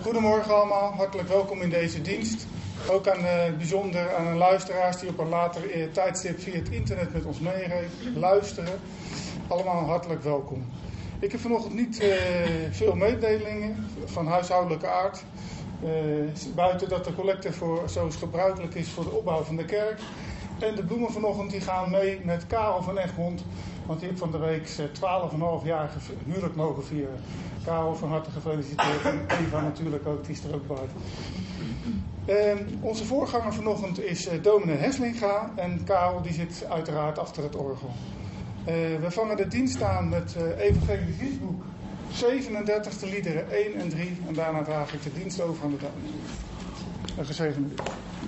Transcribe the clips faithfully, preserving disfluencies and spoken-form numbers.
Goedemorgen allemaal, hartelijk welkom in deze dienst. Ook aan uh, bijzonder aan de luisteraars die op een later uh, tijdstip via het internet met ons mee luisteren. Allemaal hartelijk welkom. Ik heb vanochtend niet uh, veel mededelingen van huishoudelijke aard. Uh, buiten dat de collecte voor, zoals gebruikelijk is voor de opbouw van de kerk. En de bloemen vanochtend die gaan mee met Karel van Egmond. Want die heeft van de week twaalf komma vijf jaar huwelijk mogen vieren. Karel, van harte gefeliciteerd. En Eva natuurlijk ook, die is er ook bij. Uh, onze voorganger vanochtend is uh, dominee Heslinga. En Karel die zit uiteraard achter het orgel. Uh, we vangen de dienst aan met uh, Evangelisch Liedboek zevenendertig, liederen één en drie. En daarna draag ik de dienst over aan de dominee. Een gezegende dienst.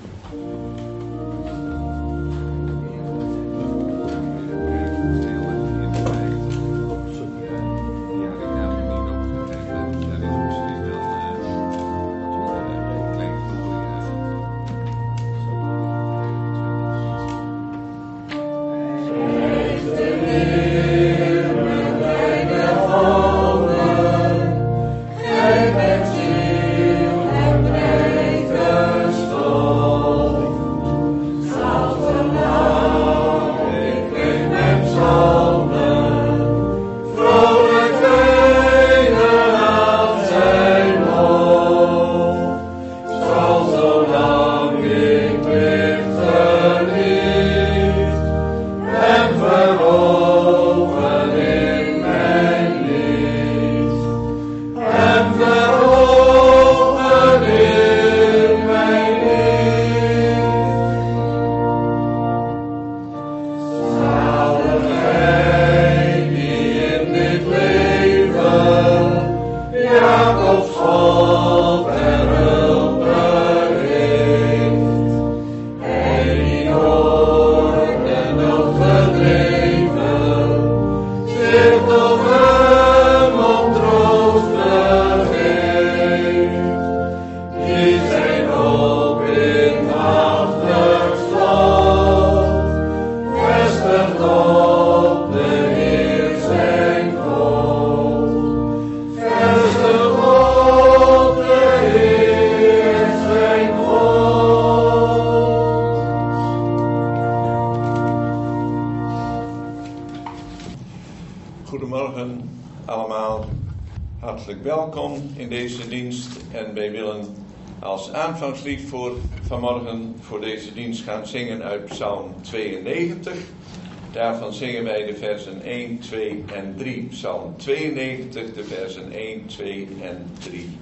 Goedemorgen allemaal, hartelijk welkom in deze dienst en wij willen als aanvangslied voor vanmorgen voor deze dienst gaan zingen uit Psalm tweeënnegentig. Daarvan zingen wij de versen één, twee en drie. Psalm tweeënnegentig, de versen één, twee en drie.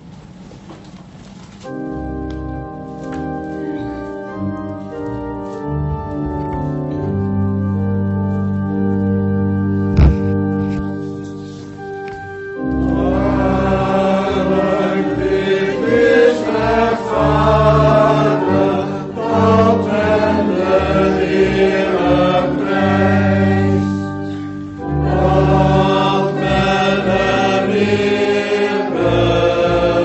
Amen.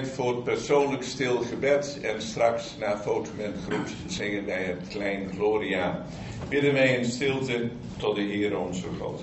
voor het persoonlijk stil gebed en straks na fotum en groet zingen wij het klein Gloria. Bidden wij in stilte tot de Heer onze God.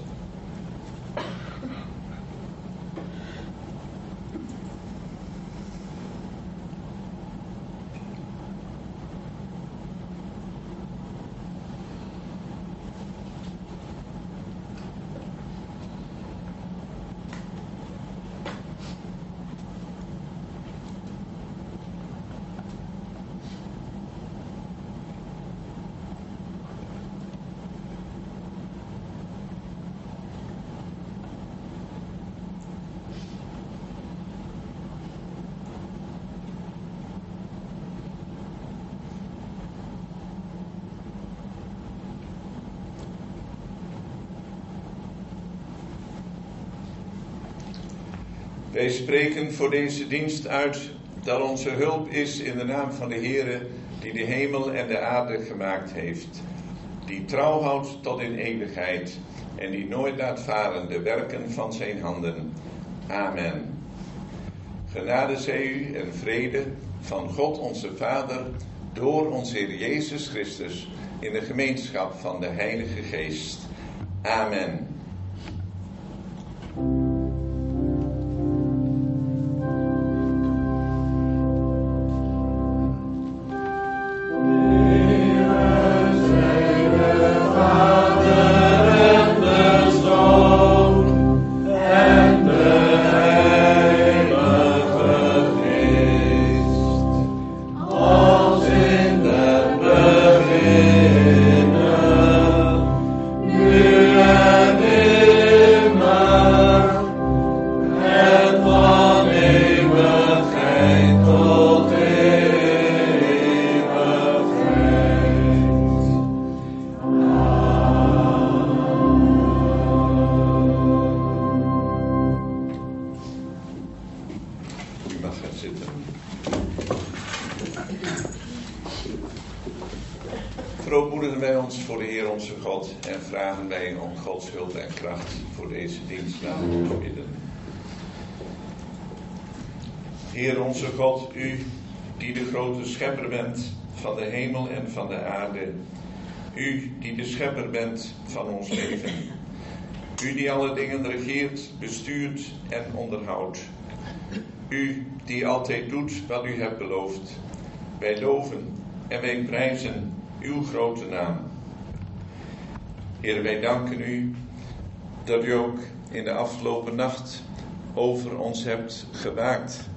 Wij spreken voor deze dienst uit dat onze hulp is in de naam van de Heere die de hemel en de aarde gemaakt heeft, die trouw houdt tot in eeuwigheid en die nooit laat varen de werken van zijn handen. Amen. Genade zij u en vrede van God onze Vader door onze Heer Jezus Christus in de gemeenschap van de Heilige Geest. Amen. Verootmoedigen wij ons voor de Heer onze God en vragen wij om Gods hulp en kracht voor deze dienst. Laten we bidden. Heer onze God, u die de grote schepper bent van de hemel en van de aarde, u die de schepper bent van ons leven, u die alle dingen regeert, bestuurt en onderhoudt, u die altijd doet wat u hebt beloofd. Wij loven en wij prijzen uw grote naam. Heer, wij danken u dat u ook in de afgelopen nacht over ons hebt gewaakt.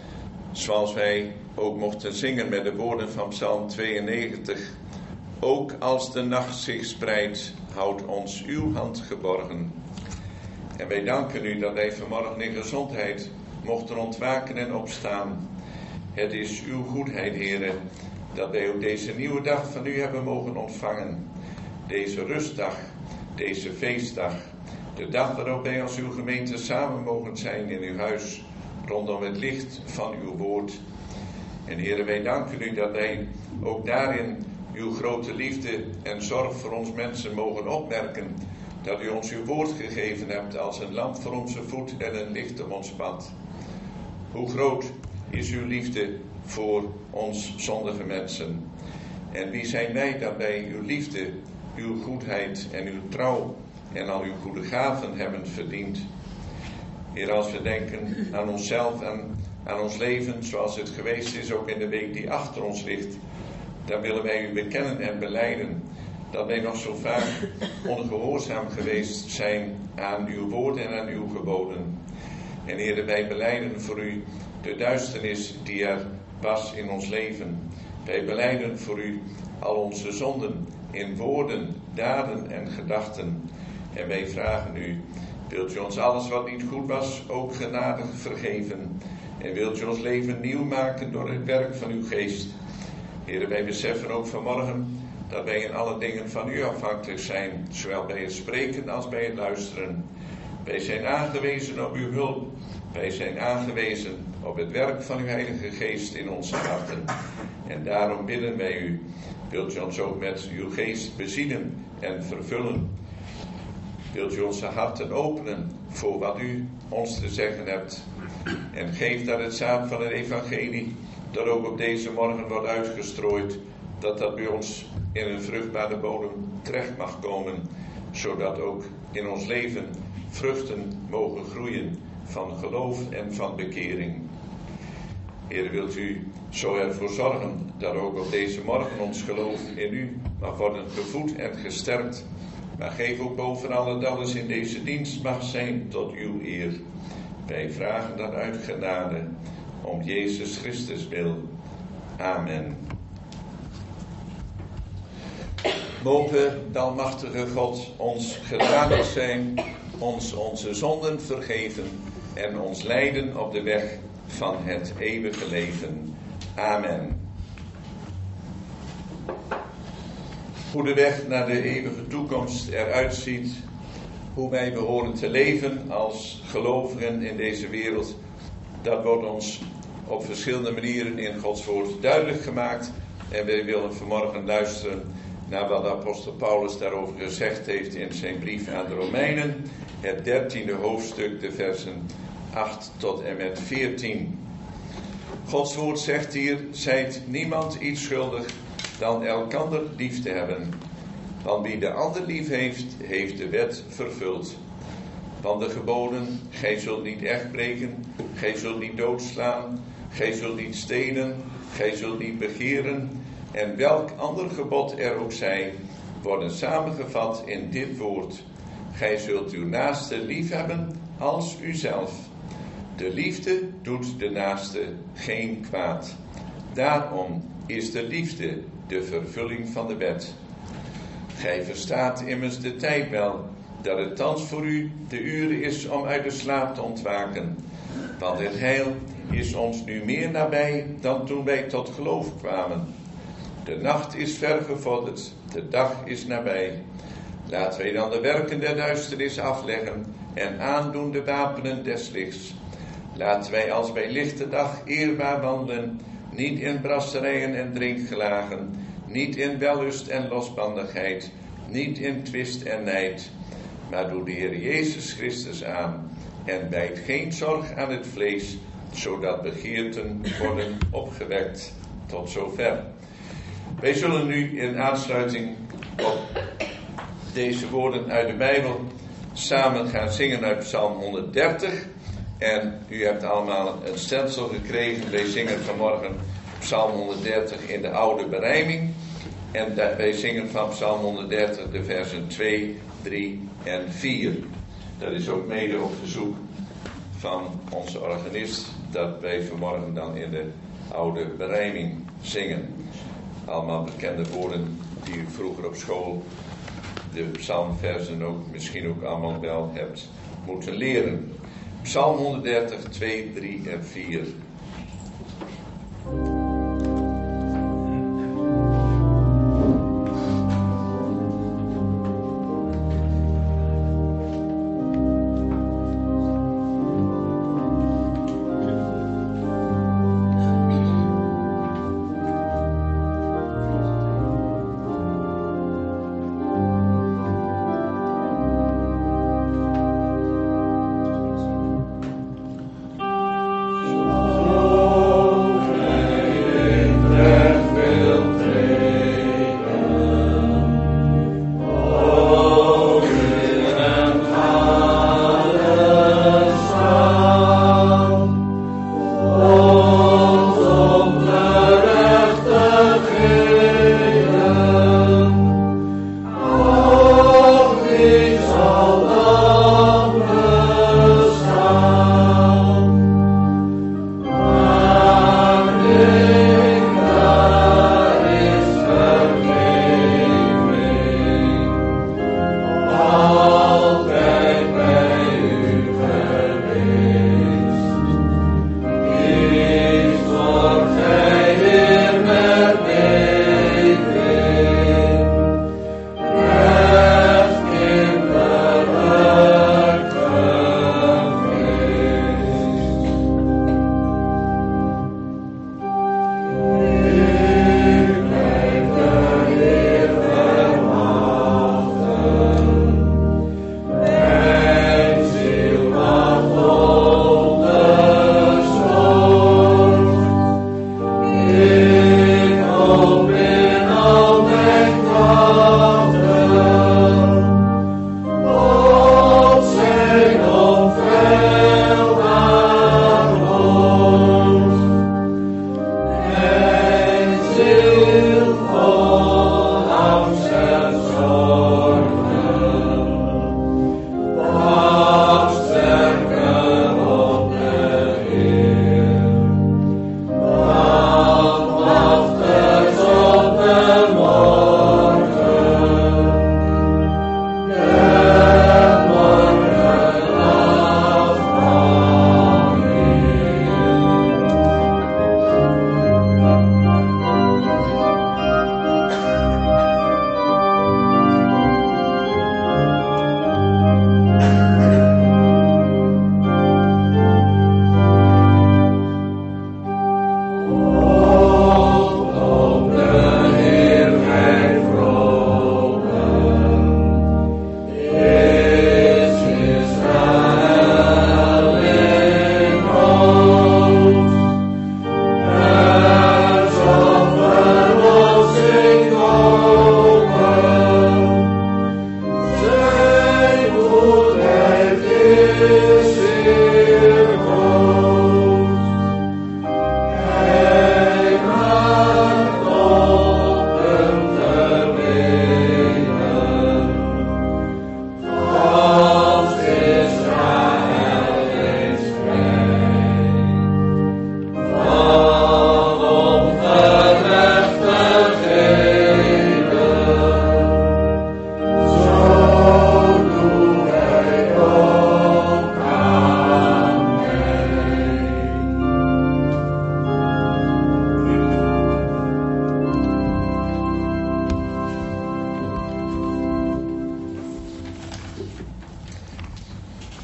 Zoals wij ook mochten zingen met de woorden van Psalm tweeënnegentig. Ook als de nacht zich spreidt, houdt ons uw hand geborgen. En wij danken u dat wij vanmorgen in gezondheid mochten ontwaken en opstaan. Het is uw goedheid, Heere, dat wij ook deze nieuwe dag van u hebben mogen ontvangen. Deze rustdag, deze feestdag, de dag waarop wij als uw gemeente samen mogen zijn in uw huis, rondom het licht van uw woord. En Heere, wij danken u dat wij ook daarin uw grote liefde en zorg voor ons mensen mogen opmerken, dat u ons uw woord gegeven hebt als een lamp voor onze voet en een licht om ons pad. Hoe groot is uw liefde voor ons zondige mensen. En wie zijn wij dat wij uw liefde, uw goedheid en uw trouw en al uw goede gaven hebben verdiend. Heer, als we denken aan onszelf en aan ons leven zoals het geweest is ook in de week die achter ons ligt, dan willen wij u bekennen en belijden dat wij nog zo vaak ongehoorzaam geweest zijn aan uw woord en aan uw geboden. En Heer, wij belijden voor u de duisternis die er was in ons leven. Wij belijden voor u al onze zonden in woorden, daden en gedachten. En wij vragen u, wilt u ons alles wat niet goed was ook genadig vergeven? En wilt u ons leven nieuw maken door het werk van uw geest? Heer, wij beseffen ook vanmorgen dat wij in alle dingen van u afhankelijk zijn, zowel bij het spreken als bij het luisteren. Wij zijn aangewezen op uw hulp. Wij zijn aangewezen op het werk van uw Heilige Geest in onze harten. En daarom bidden wij u, wilt u ons ook met uw geest bezielen en vervullen. wilt u onze harten openen voor wat u ons te zeggen hebt. En geef dat het zaad van het evangelie, dat ook op deze morgen wordt uitgestrooid, dat dat bij ons in een vruchtbare bodem terecht mag komen, zodat ook in ons leven vruchten mogen groeien van geloof en van bekering. Heer, wilt u zo ervoor zorgen dat ook op deze morgen ons geloof in u mag worden gevoed en gesterkt. Maar geef ook bovenal dat alles in deze dienst mag zijn tot uw eer. Wij vragen dat uit genade, om Jezus Christus wil. Amen. Mogen de almachtige God ons genadig zijn, ons onze zonden vergeven en ons leiden op de weg van het eeuwige leven. Amen. Hoe de weg naar de eeuwige toekomst eruit ziet, hoe wij behoren te leven als gelovigen in deze wereld, dat wordt ons op verschillende manieren in Gods woord duidelijk gemaakt. En wij willen vanmorgen luisteren naar wat apostel Paulus daarover gezegd heeft in zijn brief aan de Romeinen, het dertiende hoofdstuk, de versen acht tot en met veertien. Gods woord zegt hier: zijt niemand iets schuldig dan elkander lief te hebben. Want wie de ander lief heeft, heeft de wet vervuld. Want de geboden: gij zult niet echt breken, gij zult niet doodslaan, gij zult niet stelen, gij zult niet begeren, en welk ander gebod er ook zij, worden samengevat in dit woord: gij zult uw naaste lief hebben als uzelf. De liefde doet de naaste geen kwaad. Daarom is de liefde de vervulling van de wet. Gij verstaat immers de tijd wel, dat het thans voor u de uur is om uit de slaap te ontwaken. Want het heil is ons nu meer nabij dan toen wij tot geloof kwamen. De nacht is ver gevorderd, de dag is nabij. Laten wij dan de werken der duisternis afleggen en aandoen de wapenen des lichts. Laten wij als bij lichte dag eerbaar wandelen, niet in brasserijen en drinkgelagen, niet in wellust en losbandigheid, niet in twist en nijd, maar doe de Heer Jezus Christus aan en bijt geen zorg aan het vlees, zodat begeerten worden opgewekt. Tot zover. Wij zullen nu in aansluiting op deze woorden uit de Bijbel samen gaan zingen uit Psalm honderddertig. En u hebt allemaal een stelsel gekregen. Wij zingen vanmorgen Psalm honderddertig in de oude berijming. En wij zingen van Psalm honderddertig de versen twee, drie en vier. Dat is ook mede op verzoek van onze organist, dat wij vanmorgen dan in de oude berijming zingen. Allemaal bekende woorden die u vroeger op school, de psalmversen ook, misschien ook allemaal wel hebt moeten leren. Psalm honderddertig, twee, drie en vier. Oh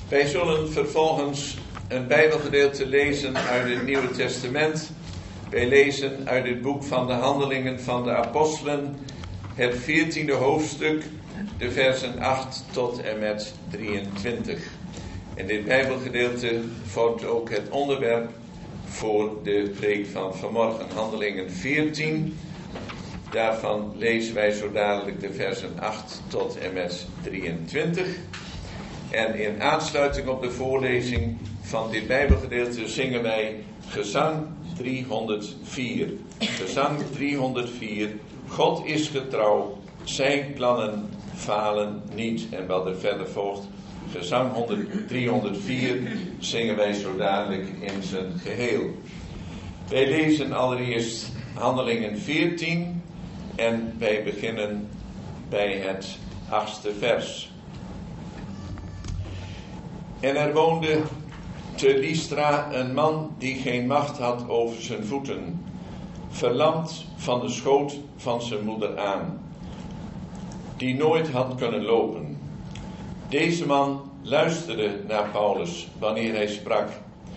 Wij zullen vervolgens een Bijbelgedeelte lezen uit het Nieuwe Testament. Wij lezen uit het boek van de Handelingen van de Apostelen, het veertiende hoofdstuk, de versen acht tot en met drieëntwintig. En dit Bijbelgedeelte vormt ook het onderwerp voor de preek van vanmorgen. Handelingen veertien, daarvan lezen wij zo dadelijk de versen acht tot en met drieëntwintig. En in aansluiting op de voorlezing van dit Bijbelgedeelte zingen wij gezang driehonderdvier. Gezang driehonderdvier. God is getrouw, zijn plannen falen niet. En wat er verder volgt, gezang driehonderdvier, zingen wij zo dadelijk in zijn geheel. Wij lezen allereerst Handelingen veertien en wij beginnen bij het achtste vers. En er woonde te Lystra een man die geen macht had over zijn voeten, verlamd van de schoot van zijn moeder aan, die nooit had kunnen lopen. Deze man luisterde naar Paulus wanneer hij sprak,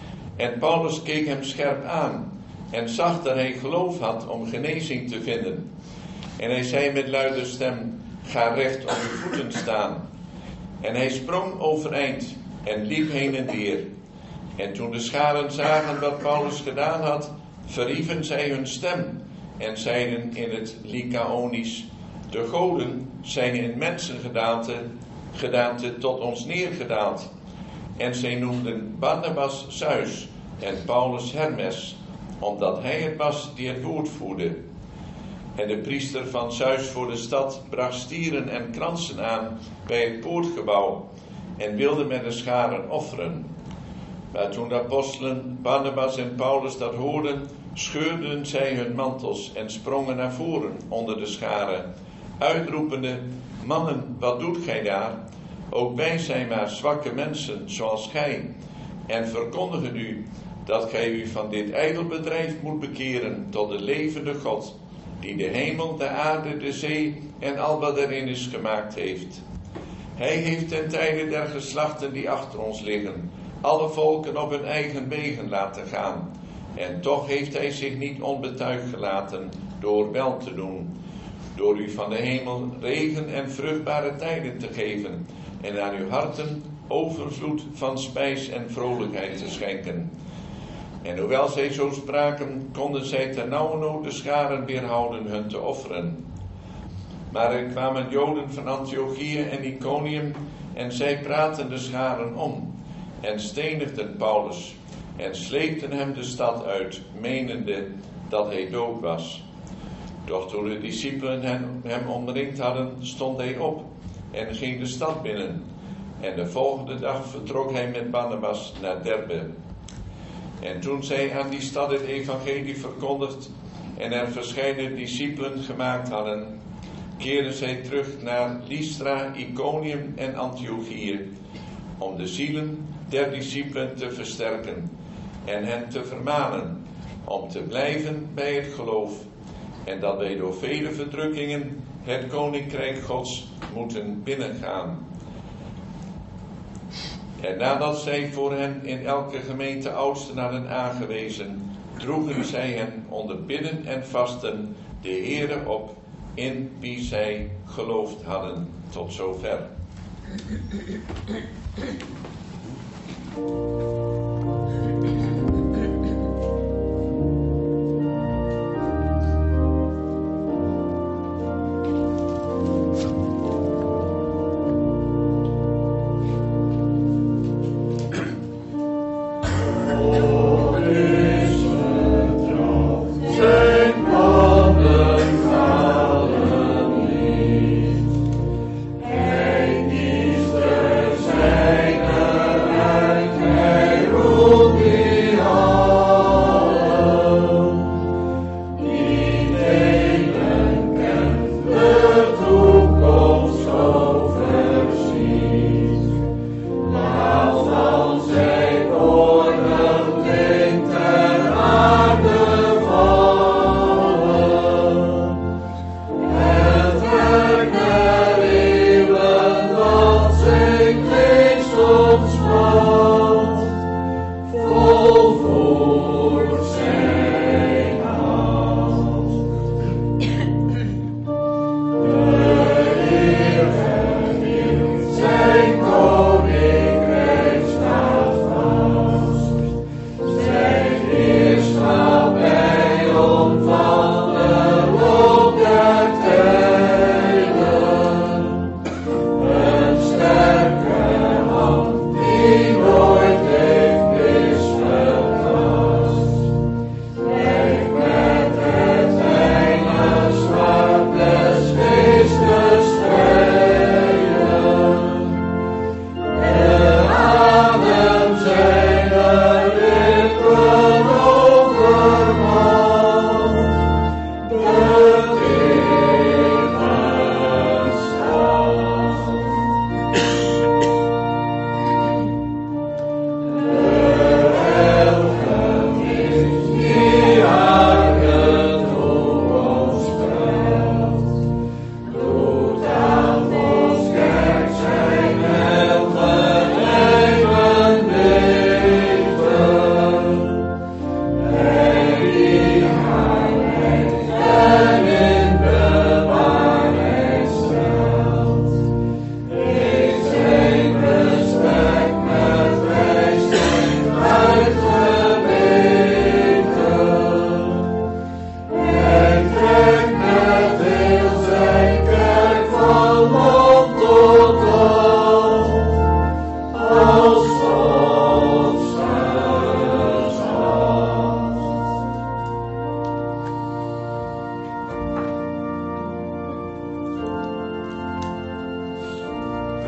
en Paulus keek hem scherp aan en zag dat hij geloof had om genezing te vinden. En hij zei met luide stem: ga recht op uw voeten staan. En hij sprong overeind en liep heen en weer. En toen de scharen zagen wat Paulus gedaan had, verhieven zij hun stem en zeiden in het Lycaonisch: de goden zijn in mensengedaante gedaante tot ons neergedaald. En zij noemden Barnabas Zeus en Paulus Hermes, omdat hij het was die het woord voerde. En de priester van Zeus voor de stad bracht stieren en kransen aan bij het poortgebouw en wilde met de scharen offeren. Maar toen de apostelen Barnabas en Paulus dat hoorden, scheurden zij hun mantels en sprongen naar voren onder de scharen, uitroepende: mannen, wat doet gij daar? Ook wij zijn maar zwakke mensen, zoals gij, en verkondigen u dat gij u van dit ijdelbedrijf moet bekeren tot de levende God, die de hemel, de aarde, de zee en al wat erin is gemaakt heeft. Hij heeft ten tijde der geslachten die achter ons liggen alle volken op hun eigen wegen laten gaan. En toch heeft hij zich niet onbetuigd gelaten door wel te doen, door u van de hemel regen en vruchtbare tijden te geven en aan uw harten overvloed van spijs en vrolijkheid te schenken. En hoewel zij zo spraken, konden zij ternauwernood de scharen weerhouden hun te offeren. Maar er kwamen Joden van Antiochië en Iconium en zij praten de scharen om en stenigden Paulus en sleepten hem de stad uit, menende dat hij dood was. Doch toen de discipelen hem, hem omringd hadden, stond hij op en ging de stad binnen. En de volgende dag vertrok hij met Barnabas naar Derbe. En toen zij aan die stad het evangelie verkondigd en er verscheidene discipelen gemaakt hadden, keerden zij terug naar Lystra, Iconium en Antiochië, om de zielen der discipelen te versterken en hen te vermanen om te blijven bij het geloof, en dat wij door vele verdrukkingen het koninkrijk Gods moeten binnengaan. En nadat zij voor hen in elke gemeente oudsten hadden aangewezen, droegen zij hen onder bidden en vasten de Heere op, in wie zij geloofd hadden. Tot zover. Hij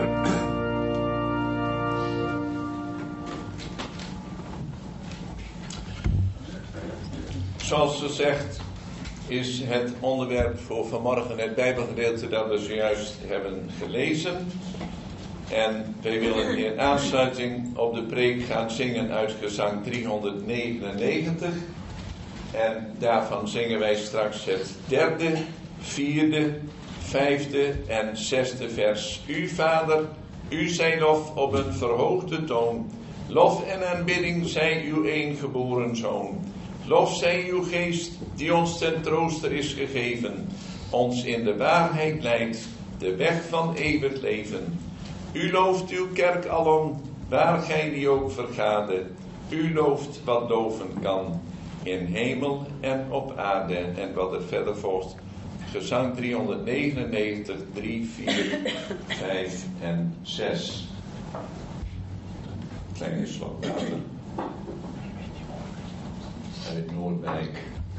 Zoals gezegd is het onderwerp voor vanmorgen het Bijbelgedeelte dat we zojuist hebben gelezen. En wij willen in aansluiting op de preek gaan zingen uit gezang driehonderdnegenennegentig. En daarvan zingen wij straks het derde, vierde, vijfde en zesde vers. U Vader, u zij lof op een verhoogde toon. Lof en aanbidding zij uw eengeboren Zoon. Lof zij uw geest, die ons ten trooster is gegeven, ons in de waarheid leidt, de weg van eeuwig leven. U looft uw kerk alom, waar gij die ook vergade. U looft wat loven kan, in hemel en op aarde. En wat er verder volgt, gezang driehonderdnegenennegentig, drie, vier, vijf en zes. Kleine slok water. Uit Noordwijk.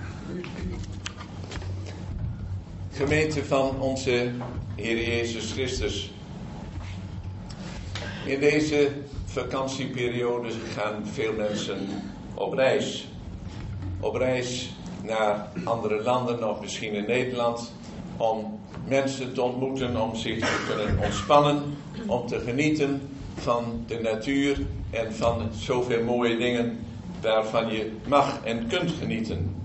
Gemeente van onze Heer Jezus Christus. In deze vakantieperiode gaan veel mensen op reis. Op reis naar andere landen of misschien in Nederland. Om mensen te ontmoeten, om zich te kunnen ontspannen. Om te genieten van de natuur en van zoveel mooie dingen waarvan je mag en kunt genieten.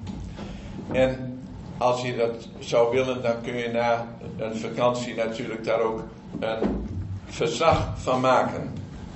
En als je dat zou willen, dan kun je na een vakantie natuurlijk daar ook een verslag van maken.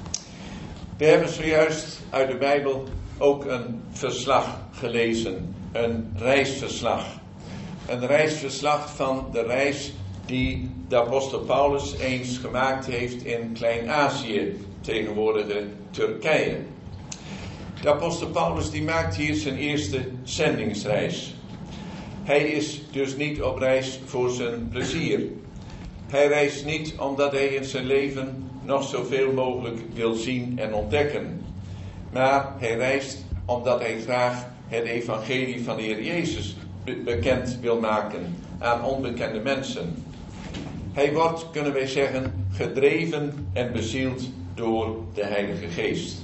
We hebben zojuist uit de Bijbel ook een verslag gelezen. Een reisverslag. Een reisverslag van de reis die de apostel Paulus eens gemaakt heeft in Klein-Azië, tegenwoordige Turkije. De apostel Paulus die maakt hier zijn eerste zendingsreis. Hij is dus niet op reis voor zijn plezier. Hij reist niet omdat hij in zijn leven nog zoveel mogelijk wil zien en ontdekken. Maar hij reist omdat hij graag het evangelie van de Heer Jezus be- bekend wil maken aan onbekende mensen. Hij wordt, kunnen wij zeggen, gedreven en bezield door de Heilige Geest.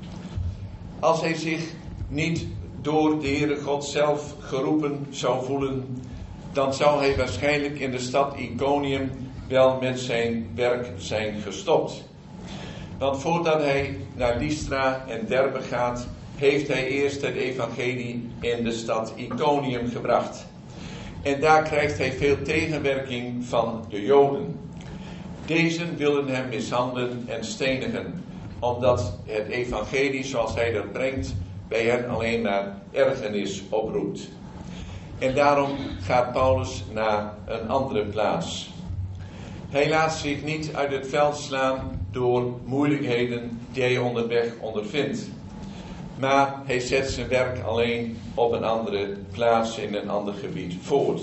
Als hij zich niet door de Heere God zelf geroepen zou voelen, dan zou hij waarschijnlijk in de stad Iconium wel met zijn werk zijn gestopt. Want voordat hij naar Lystra en Derbe gaat, heeft hij eerst het evangelie in de stad Iconium gebracht. En daar krijgt hij veel tegenwerking van de Joden. Deze willen hem mishandelen en stenigen, omdat het evangelie zoals hij dat brengt bij hen alleen maar ergernis oproept. En daarom gaat Paulus naar een andere plaats. Hij laat zich niet uit het veld slaan door moeilijkheden die hij onderweg ondervindt. Maar hij zet zijn werk alleen op een andere plaats in een ander gebied voort.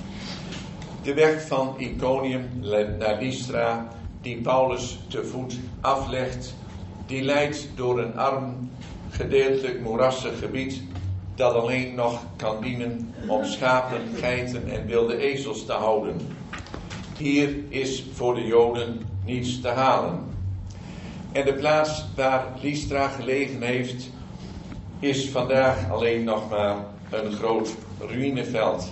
De weg van Iconium naar Lystra, die Paulus te voet aflegt, die leidt door een arm, gedeeltelijk moerassig gebied dat alleen nog kan dienen om schapen, geiten en wilde ezels te houden. Hier is voor de Joden niets te halen. En de plaats waar Lystra gelegen heeft, is vandaag alleen nog maar een groot ruïneveld.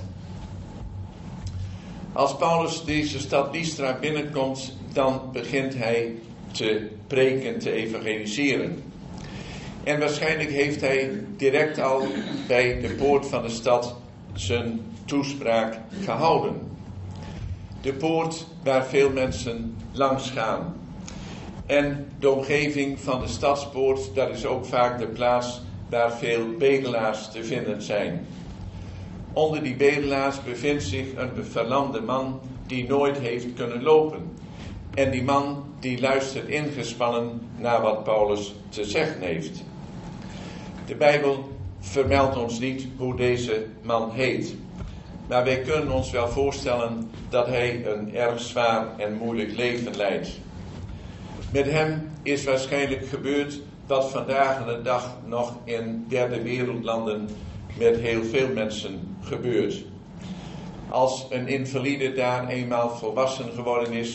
Als Paulus deze stad Lystra binnenkomt, dan begint hij te preken, te evangeliseren. En waarschijnlijk heeft hij direct al bij de poort van de stad zijn toespraak gehouden. De poort waar veel mensen langs gaan. En de omgeving van de stadspoort, dat is ook vaak de plaats waar veel bedelaars te vinden zijn. Onder die bedelaars bevindt zich een verlamde man die nooit heeft kunnen lopen. En die man die luistert ingespannen naar wat Paulus te zeggen heeft. De Bijbel vermeldt ons niet hoe deze man heet. Maar wij kunnen ons wel voorstellen dat hij een erg zwaar en moeilijk leven leidt. Met hem is waarschijnlijk gebeurd wat vandaag aan de dag nog in derde wereldlanden met heel veel mensen gebeurt. Als een invalide daar eenmaal volwassen geworden is,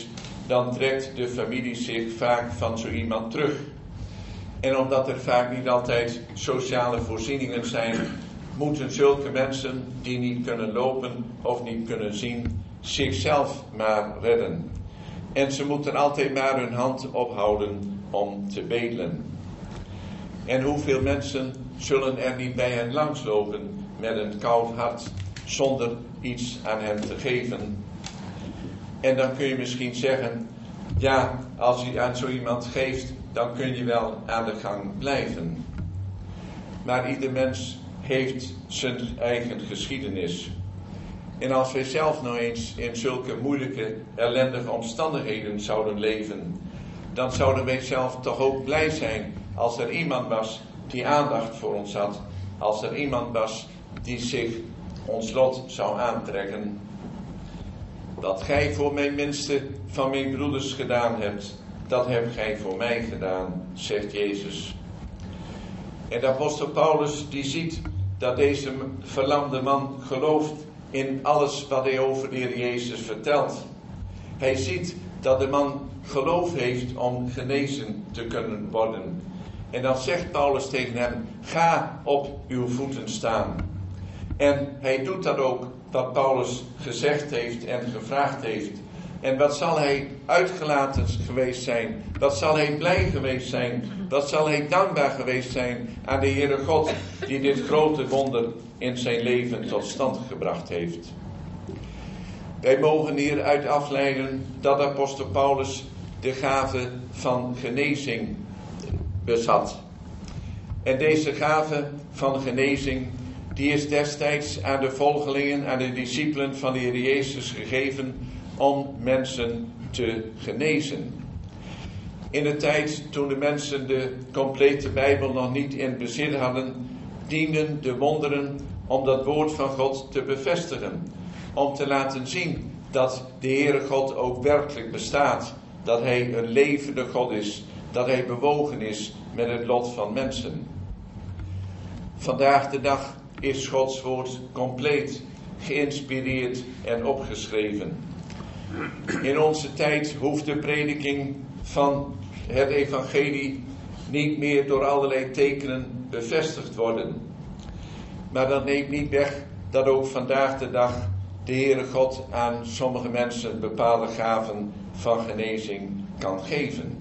dan trekt de familie zich vaak van zo iemand terug. En omdat er vaak niet altijd sociale voorzieningen zijn, moeten zulke mensen die niet kunnen lopen of niet kunnen zien, zichzelf maar redden. En ze moeten altijd maar hun hand ophouden om te bedelen. En hoeveel mensen zullen er niet bij hen langslopen met een koud hart, zonder iets aan hen te geven. En dan kun je misschien zeggen, ja, als je aan zo iemand geeft, dan kun je wel aan de gang blijven. Maar ieder mens heeft zijn eigen geschiedenis. En als wij zelf nou eens in zulke moeilijke, ellendige omstandigheden zouden leven, dan zouden wij zelf toch ook blij zijn als er iemand was die aandacht voor ons had. Als er iemand was die zich ons lot zou aantrekken. Wat gij voor mijn minste van mijn broeders gedaan hebt, dat hebt gij voor mij gedaan, zegt Jezus. En de apostel Paulus die ziet dat deze verlamde man gelooft in alles wat hij over de Heer Jezus vertelt. Hij ziet dat de man geloof heeft om genezen te kunnen worden. En dan zegt Paulus tegen hem, ga op uw voeten staan. En hij doet dat ook wat Paulus gezegd heeft en gevraagd heeft. En wat zal hij uitgelaten geweest zijn? Wat zal hij blij geweest zijn? Wat zal hij dankbaar geweest zijn aan de Heere God die dit grote wonder in zijn leven tot stand gebracht heeft? Wij mogen hieruit afleiden dat apostel Paulus de gave van genezing bezat. En deze gave van genezing, die is destijds aan de volgelingen, aan de discipelen van de Heer Jezus gegeven om mensen te genezen. In de tijd toen de mensen de complete Bijbel nog niet in bezit hadden, dienden de wonderen om dat woord van God te bevestigen. Om te laten zien dat de Heere God ook werkelijk bestaat. Dat Hij een levende God is. Dat Hij bewogen is met het lot van mensen. Vandaag de dag is Gods woord compleet, geïnspireerd en opgeschreven. In onze tijd hoeft de prediking van het evangelie niet meer door allerlei tekenen bevestigd worden. Maar dat neemt niet weg dat ook vandaag de dag de Heere God aan sommige mensen bepaalde gaven van genezing kan geven.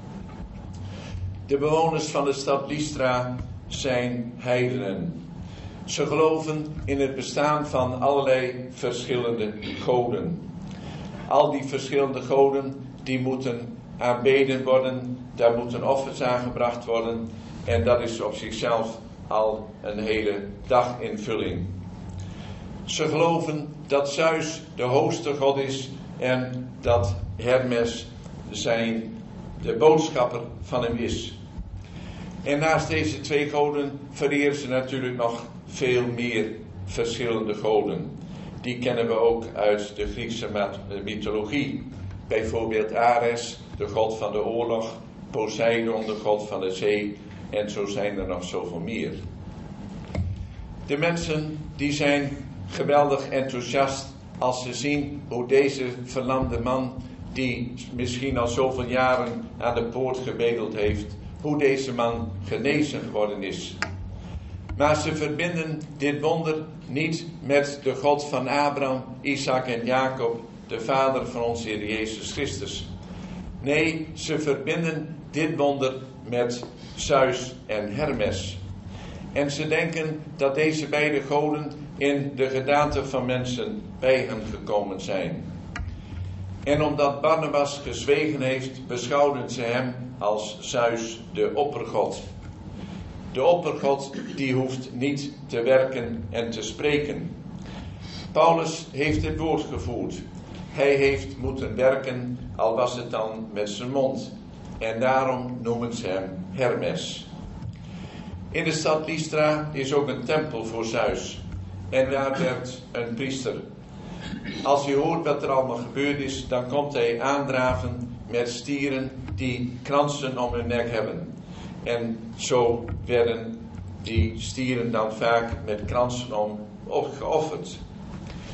De bewoners van de stad Lystra zijn heidenen. Ze geloven in het bestaan van allerlei verschillende goden. Al die verschillende goden die moeten aanbeden worden, daar moeten offers aangebracht worden en dat is op zichzelf al een hele daginvulling. Ze geloven dat Zeus de hoogste god is en dat Hermes zijn de boodschapper van hem is. En naast deze twee goden vereren ze natuurlijk nog veel meer verschillende goden. Die kennen we ook uit de Griekse mythologie. Bijvoorbeeld Ares, de god van de oorlog, Poseidon, de god van de zee, en zo zijn er nog zoveel meer. De mensen die zijn geweldig enthousiast als ze zien hoe deze verlamde man, die misschien al zoveel jaren aan de poort gebedeld heeft, hoe deze man genezen geworden is. Maar ze verbinden dit wonder niet met de God van Abraham, Isaac en Jacob, de vader van onze Heer Jezus Christus. Nee, ze verbinden dit wonder met Zeus en Hermes. En ze denken dat deze beide goden in de gedaante van mensen bij hen gekomen zijn. En omdat Barnabas gezwegen heeft, beschouwden ze hem als Zeus, de oppergod. De oppergod die hoeft niet te werken en te spreken. Paulus heeft het woord gevoerd. Hij heeft moeten werken, al was het dan met zijn mond. En daarom noemen ze hem Hermes. In de stad Lystra is ook een tempel voor Zeus. En daar werd een priester. Als je hoort wat er allemaal gebeurd is, dan komt hij aandraven met stieren die kransen om hun nek hebben. En zo werden die stieren dan vaak met kransen om opgeofferd.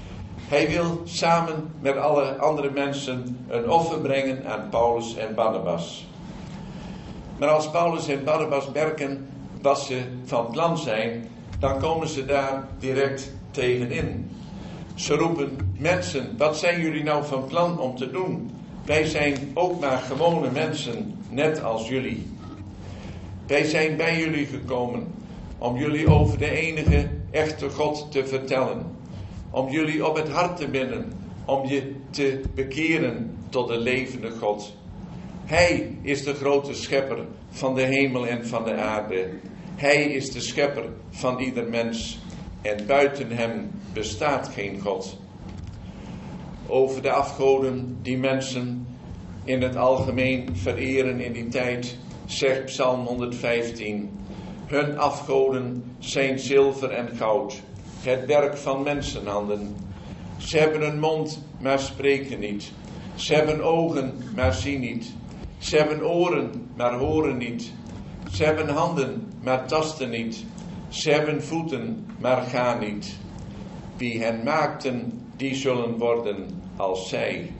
Hij wil samen met alle andere mensen een offer brengen aan Paulus en Barnabas. Maar als Paulus en Barnabas merken wat ze van plan zijn, dan komen ze daar direct tegenin. Ze roepen: mensen, wat zijn jullie nou van plan om te doen? Wij zijn ook maar gewone mensen, net als jullie. Wij zijn bij jullie gekomen om jullie over de enige echte God te vertellen. Om jullie op het hart te binden, om je te bekeren tot de levende God. Hij is de grote schepper van de hemel en van de aarde. Hij is de schepper van ieder mens. En buiten hem bestaat geen God. Over de afgoden die mensen in het algemeen vereren in die tijd, zegt Psalm honderdvijftien. Hun afgoden zijn zilver en goud, het werk van mensenhanden. Ze hebben een mond, maar spreken niet. Ze hebben ogen, maar zien niet. Ze hebben oren, maar horen niet. Ze hebben handen, maar tasten niet. Ze hebben voeten, maar gaan niet. Wie hen maakten, die zullen worden als zij.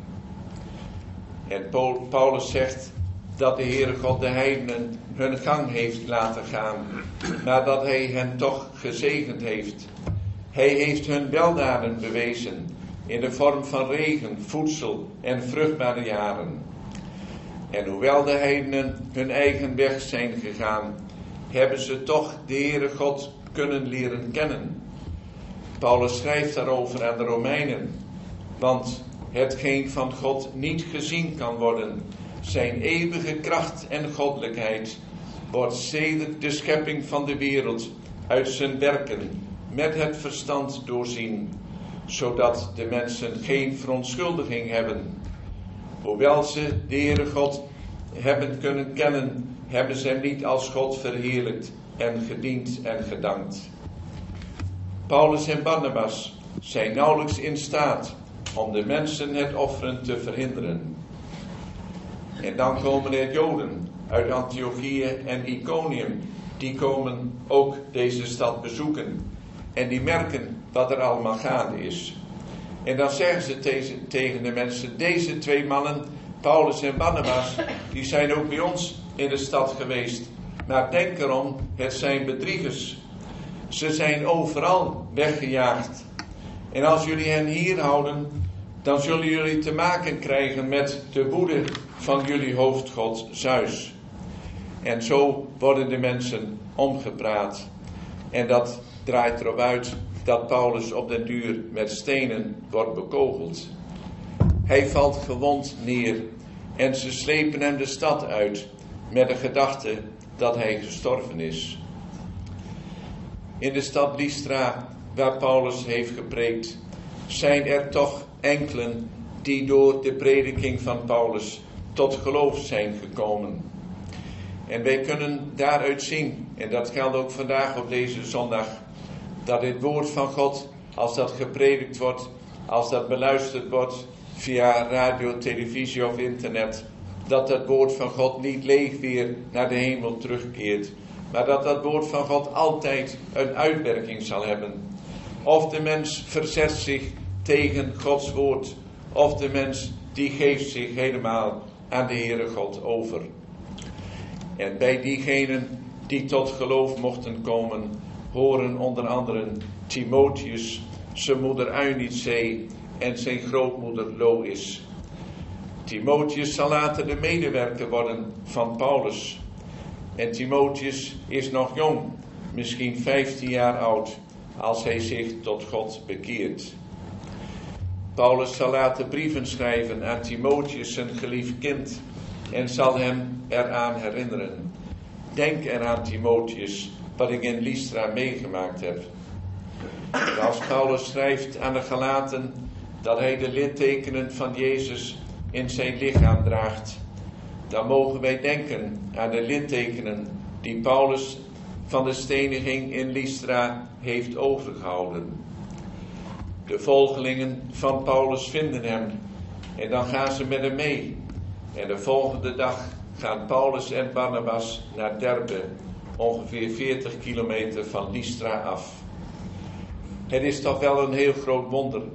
En Paulus zegt dat de Heere God de heidenen hun gang heeft laten gaan, maar dat hij hen toch gezegend heeft. Hij heeft hun weldaden bewezen in de vorm van regen, voedsel en vruchtbare jaren. En hoewel de heidenen hun eigen weg zijn gegaan, hebben ze toch de Heere God kunnen leren kennen. Paulus schrijft daarover aan de Romeinen, want hetgeen van God niet gezien kan worden, zijn eeuwige kracht en goddelijkheid, wordt sedert de schepping van de wereld uit zijn werken met het verstand doorzien, zodat de mensen geen verontschuldiging hebben. Hoewel ze de Heere God hebben kunnen kennen, hebben ze hem niet als God verheerlijkt en gediend en gedankt. Paulus en Barnabas zijn nauwelijks in staat om de mensen het offeren te verhinderen. En dan komen er Joden uit Antiochië en Iconium. Die komen ook deze stad bezoeken. En die merken wat er allemaal gaande is. En dan zeggen ze te- tegen de mensen: deze twee mannen, Paulus en Barnabas, die zijn ook bij ons in de stad geweest. Maar denk erom, het zijn bedriegers. Ze zijn overal weggejaagd. En als jullie hen hier houden, dan zullen jullie te maken krijgen met de woede van jullie hoofdgod Zeus. En zo worden de mensen omgepraat. En dat draait erop uit dat Paulus op den duur met stenen wordt bekogeld. Hij valt gewond neer en ze slepen hem de stad uit met de gedachte dat hij gestorven is. In de stad Lystra, waar Paulus heeft gepreekt, zijn er toch enkelen die door de prediking van Paulus tot geloof zijn gekomen. En wij kunnen daaruit zien, en dat geldt ook vandaag op deze zondag, dat het woord van God, als dat gepredikt wordt, als dat beluisterd wordt via radio, televisie of internet, dat dat woord van God niet leeg weer naar de hemel terugkeert, maar dat dat woord van God altijd een uitwerking zal hebben. Of de mens verzet zich tegen Gods woord, of de mens die geeft zich helemaal aan de Heere God over. En bij diegenen die tot geloof mochten komen, horen onder andere Timotheus, zijn moeder Eunice en zijn grootmoeder Lois. Timotheus zal later de medewerker worden van Paulus. En Timotheus is nog jong, misschien vijftien jaar oud, als hij zich tot God bekeert. Paulus zal later brieven schrijven aan Timotheus, zijn geliefd kind, en zal hem eraan herinneren. Denk eraan, Timotheus, wat ik in Lystra meegemaakt heb. En als Paulus schrijft aan de Galaten dat hij de littekenen van Jezus in zijn lichaam draagt, dan mogen wij denken aan de littekenen die Paulus van de steniging in Lystra heeft overgehouden. De volgelingen van Paulus vinden hem en dan gaan ze met hem mee. En de volgende dag gaan Paulus en Barnabas naar Derbe, ongeveer veertig kilometer van Lystra af. Het is toch wel een heel groot wonder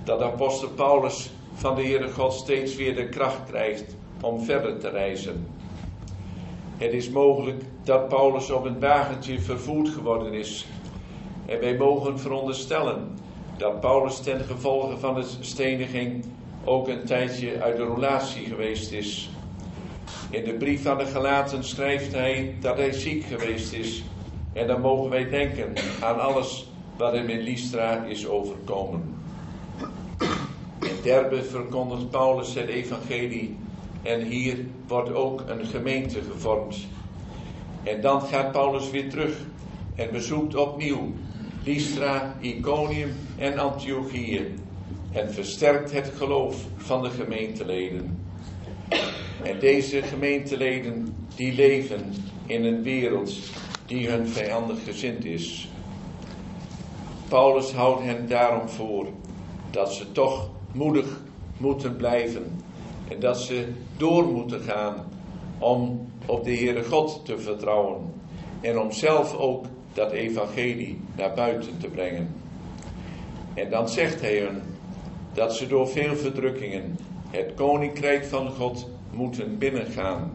dat apostel Paulus van de Heere God steeds weer de kracht krijgt om verder te reizen. Het is mogelijk dat Paulus op een wagentje vervoerd geworden is. En wij mogen veronderstellen dat Paulus ten gevolge van de steniging ook een tijdje uit de relatie geweest is. In de brief aan de Galaten schrijft hij dat hij ziek geweest is. En dan mogen wij denken aan alles wat hem in Lystra is overkomen. In Derbe verkondigt Paulus het evangelie en hier wordt ook een gemeente gevormd. En dan gaat Paulus weer terug en bezoekt opnieuw Lystra, Iconium en Antiochië en versterkt het geloof van de gemeenteleden. En deze gemeenteleden die leven in een wereld die hun vijandig gezind is. Paulus houdt hen daarom voor dat ze toch moedig moeten blijven en dat ze door moeten gaan om op de Heere God te vertrouwen en om zelf ook dat evangelie naar buiten te brengen. En dan zegt hij hun dat ze door veel verdrukkingen het koninkrijk van God moeten binnengaan.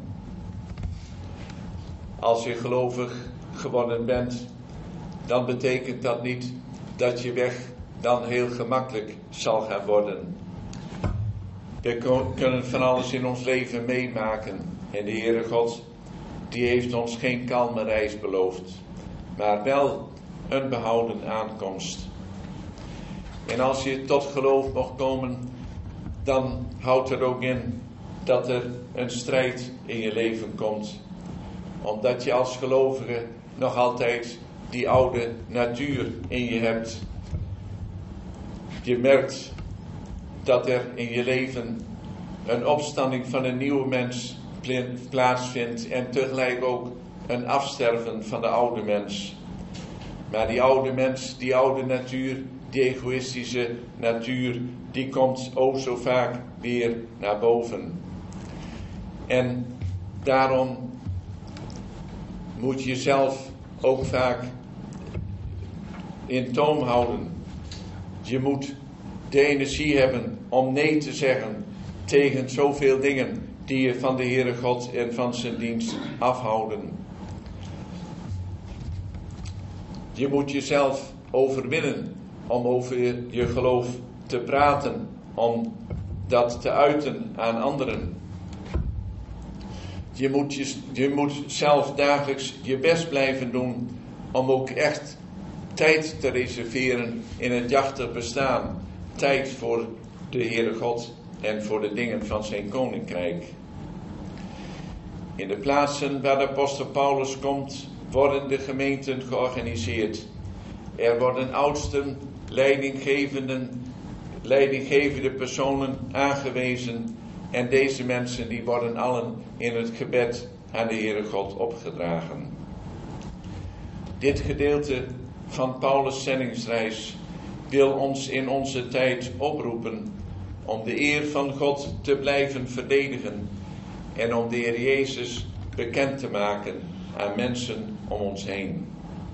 Als je gelovig geworden bent, dan betekent dat niet dat je weg dan heel gemakkelijk zal gaan worden. We kunnen van alles in ons leven meemaken en de Heere God, die heeft ons geen kalme reis beloofd, maar wel een behouden aankomst. En als je tot geloof mocht komen, dan houdt er ook in dat er een strijd in je leven komt. Omdat je als gelovige nog altijd die oude natuur in je hebt. Je merkt dat er in je leven een opstanding van een nieuwe mens plaatsvindt en tegelijk ook een afsterven van de oude mens. Maar die oude mens, die oude natuur, die egoïstische natuur, die komt ook zo vaak weer naar boven. En daarom moet je jezelf ook vaak in toom houden. Je moet de energie hebben om nee te zeggen tegen zoveel dingen die je van de Heere God en van zijn dienst afhouden. Je moet jezelf overwinnen om over je geloof te praten, om dat te uiten aan anderen. Je moet, je, je moet zelf dagelijks je best blijven doen om ook echt tijd te reserveren in het jachtig bestaan. Tijd voor de Heere God en voor de dingen van zijn koninkrijk. In de plaatsen waar de apostel Paulus komt, worden de gemeenten georganiseerd. Er worden oudsten, leidinggevenden, leidinggevende personen aangewezen. En deze mensen die worden allen in het gebed aan de Heere God opgedragen. Dit gedeelte van Paulus' zendingsreis wil ons in onze tijd oproepen om de eer van God te blijven verdedigen en om de Heer Jezus bekend te maken aan mensen om ons heen.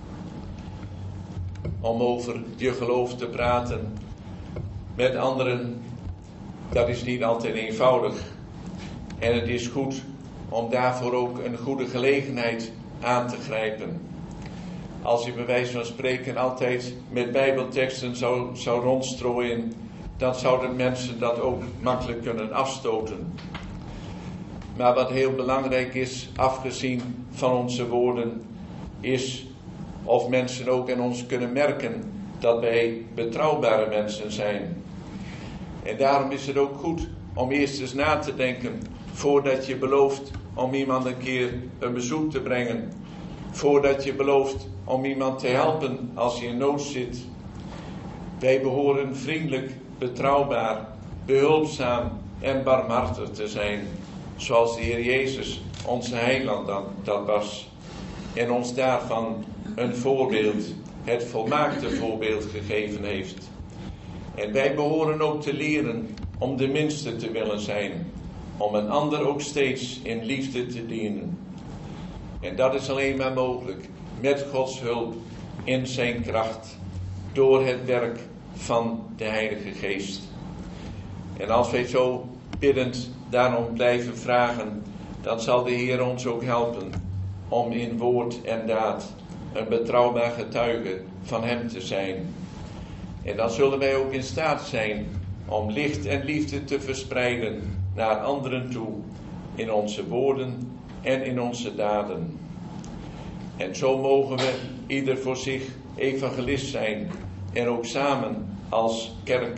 Om over je geloof te praten met anderen, dat is niet altijd eenvoudig. En het is goed om daarvoor ook een goede gelegenheid aan te grijpen. Als je bij wijze van spreken altijd met bijbelteksten zou, zou rondstrooien, dan zouden mensen dat ook makkelijk kunnen afstoten. Maar wat heel belangrijk is, afgezien van onze woorden, is of mensen ook in ons kunnen merken dat wij betrouwbare mensen zijn. En daarom is het ook goed om eerst eens na te denken voordat je belooft om iemand een keer een bezoek te brengen. Voordat je belooft om iemand te helpen als hij in nood zit. Wij behoren vriendelijk, betrouwbaar, behulpzaam en barmhartig te zijn. Zoals de Heer Jezus, onze heiland, dat was. En ons daarvan een voorbeeld, het volmaakte voorbeeld gegeven heeft. En wij behoren ook te leren om de minste te willen zijn. Om een ander ook steeds in liefde te dienen. En dat is alleen maar mogelijk met Gods hulp in zijn kracht. Door het werk van de Heilige Geest. En als wij zo biddend daarom blijven vragen, dan zal de Heer ons ook helpen om in woord en daad een betrouwbaar getuige van Hem te zijn. En dan zullen wij ook in staat zijn om licht en liefde te verspreiden naar anderen toe, in onze woorden en in onze daden. En zo mogen we ieder voor zich evangelist zijn en ook samen als kerk.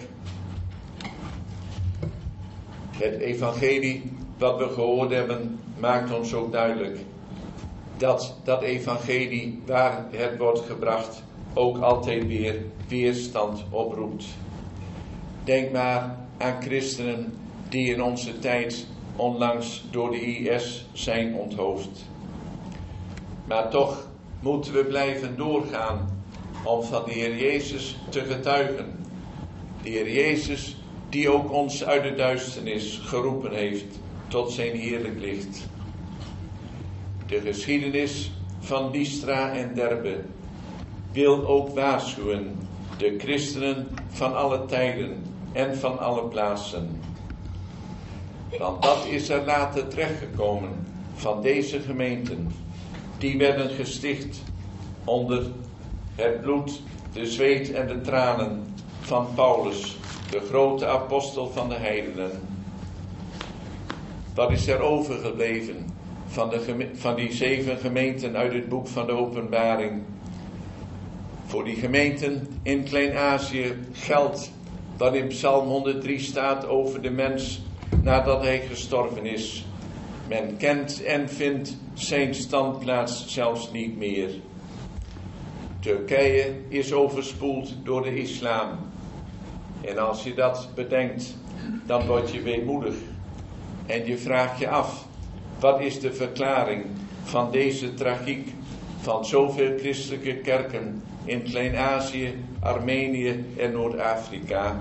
Het evangelie wat we gehoord hebben maakt ons ook duidelijk dat dat evangelie waar het wordt gebracht ook altijd weer weerstand oproept. Denk maar aan christenen die in onze tijd onlangs door de I S zijn onthoofd. Maar toch moeten we blijven doorgaan om van de Heer Jezus te getuigen. De Heer Jezus die ook ons uit de duisternis geroepen heeft tot zijn heerlijk licht. De geschiedenis van Lystra en Derbe wil ook waarschuwen de christenen van alle tijden en van alle plaatsen. Want dat is er later terechtgekomen van deze gemeenten. Die werden gesticht onder het bloed, de zweet en de tranen van Paulus, de grote apostel van de heidenen. Wat is er overgebleven van, de geme- van die zeven gemeenten uit het boek van de Openbaring? Voor die gemeenten in Klein-Azië geldt wat in Psalm honderddrie staat over de mens nadat hij gestorven is. Men kent en vindt zijn standplaats zelfs niet meer. Turkije is overspoeld door de islam. En als je dat bedenkt, dan word je weemoedig. En je vraagt je af, wat is de verklaring van deze tragiek van zoveel christelijke kerken in Klein-Azië, Armenië en Noord-Afrika?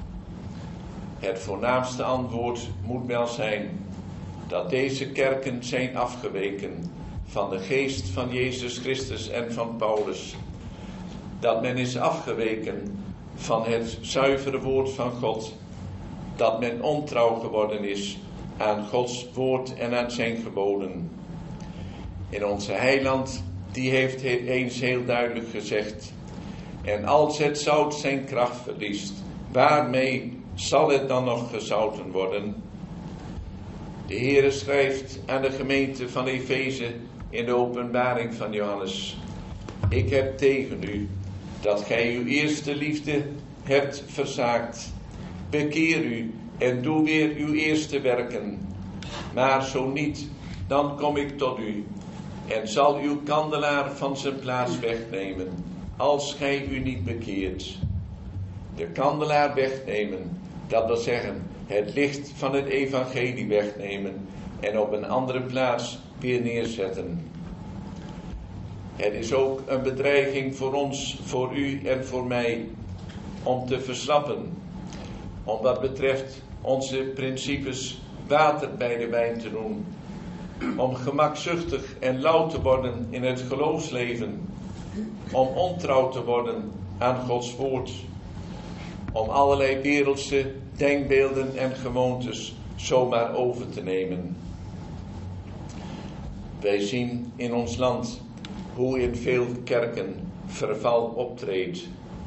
Het voornaamste antwoord moet wel zijn dat deze kerken zijn afgeweken van de geest van Jezus Christus en van Paulus. Dat men is afgeweken van het zuivere woord van God. Dat men ontrouw geworden is aan Gods woord en aan zijn geboden. En onze heiland, die heeft eens heel duidelijk gezegd: en als het zout zijn kracht verliest, waarmee zal het dan nog gezouten worden? De Heere schrijft aan de gemeente van Efeze in de openbaring van Johannes: ik heb tegen u dat gij uw eerste liefde hebt verzaakt. Bekeer u en doe weer uw eerste werken. Maar zo niet, dan kom ik tot u en zal uw kandelaar van zijn plaats wegnemen, als gij u niet bekeert. De kandelaar wegnemen, dat wil zeggen het licht van het evangelie wegnemen en op een andere plaats weer neerzetten. Het is ook een bedreiging voor ons, voor u en voor mij, om te verslappen. Om wat betreft onze principes water bij de wijn te doen. Om gemakzuchtig en lauw te worden in het geloofsleven. Om ontrouw te worden aan Gods woord. Om allerlei wereldse denkbeelden en gewoontes zomaar over te nemen. Wij zien in ons land hoe in veel kerken verval optreedt.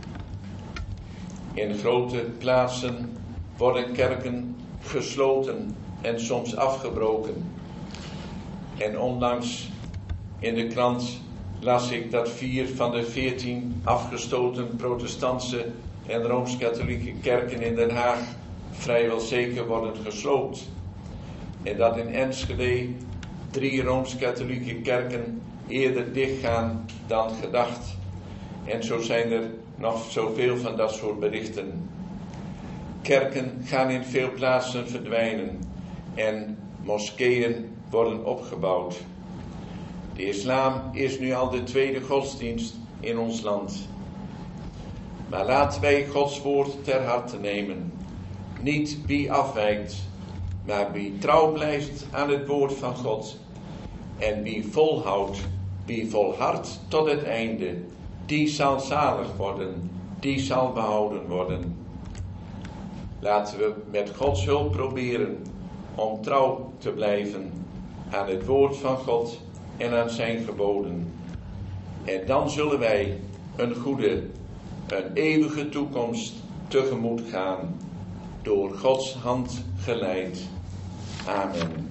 In grote plaatsen worden kerken gesloten en soms afgebroken. En onlangs in de krant las ik dat vier van de veertien afgestoten protestantse en Rooms-Katholieke kerken in Den Haag vrijwel zeker worden gesloopt. En dat in Enschede drie Rooms-Katholieke kerken eerder dichtgaan dan gedacht. En zo zijn er nog zoveel van dat soort berichten. Kerken gaan in veel plaatsen verdwijnen en moskeeën worden opgebouwd. De islam is nu al de tweede godsdienst in ons land. Maar laten wij Gods woord ter harte nemen. Niet wie afwijkt, maar wie trouw blijft aan het woord van God. En wie volhoudt, wie volhardt tot het einde, die zal zalig worden. die zal behouden worden. Laten we met Gods hulp proberen om trouw te blijven aan het woord van God en aan zijn geboden. En dan zullen wij een goede, een eeuwige toekomst tegemoet gaan, door Gods hand geleid. Amen.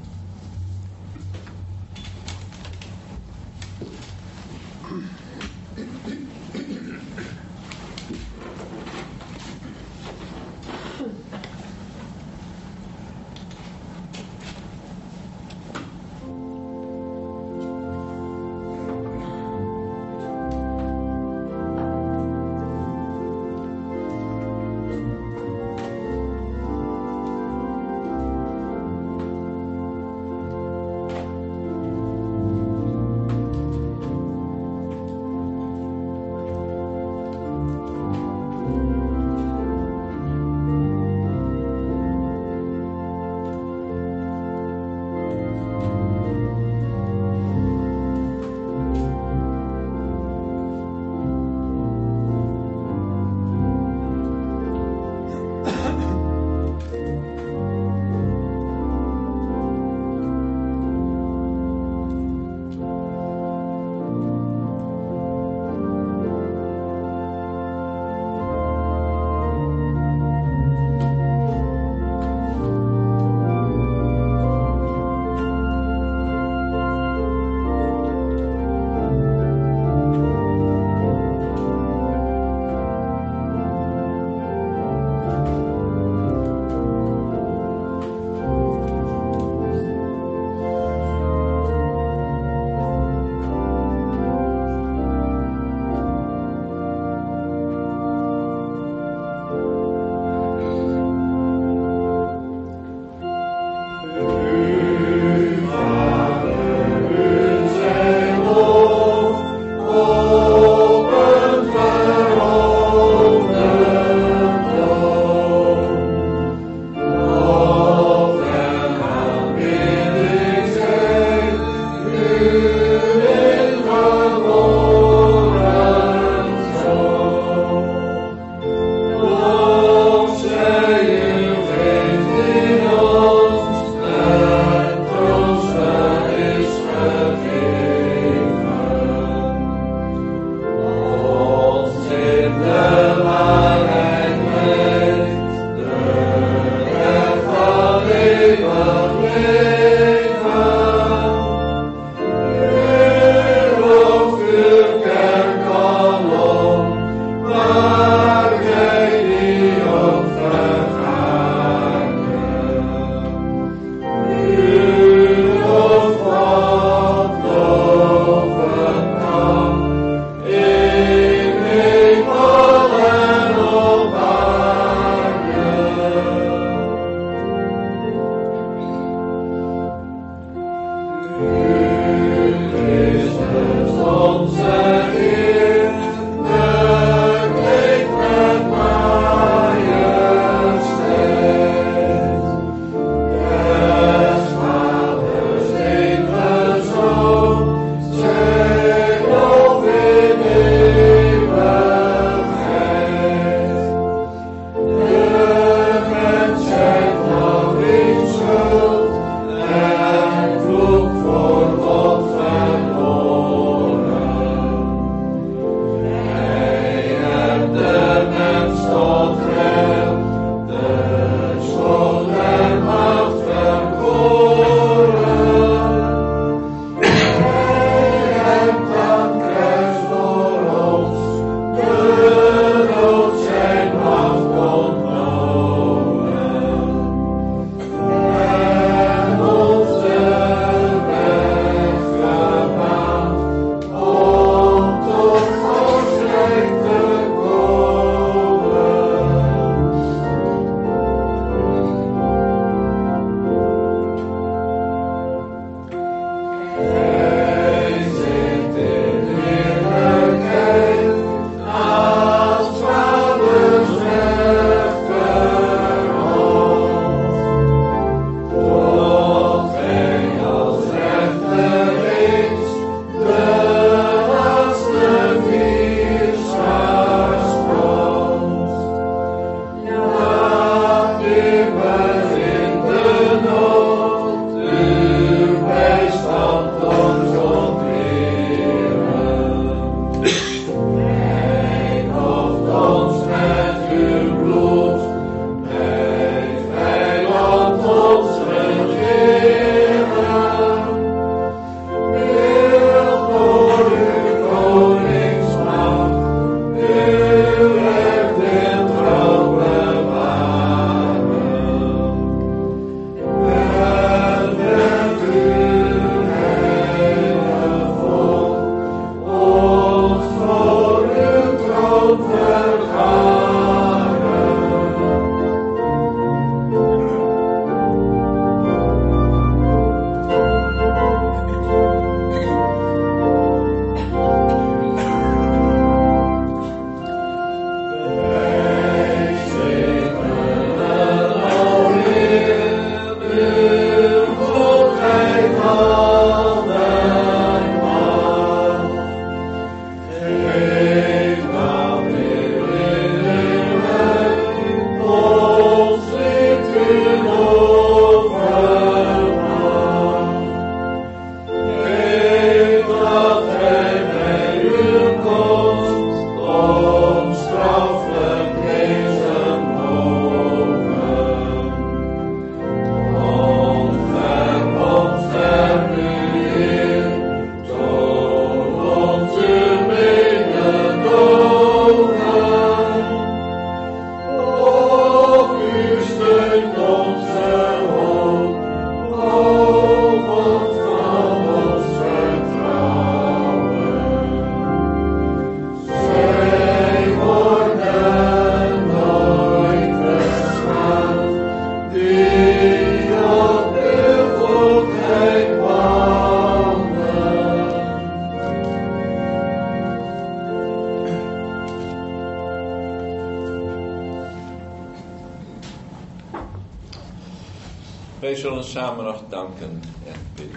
wij zullen samen nog danken en bidden.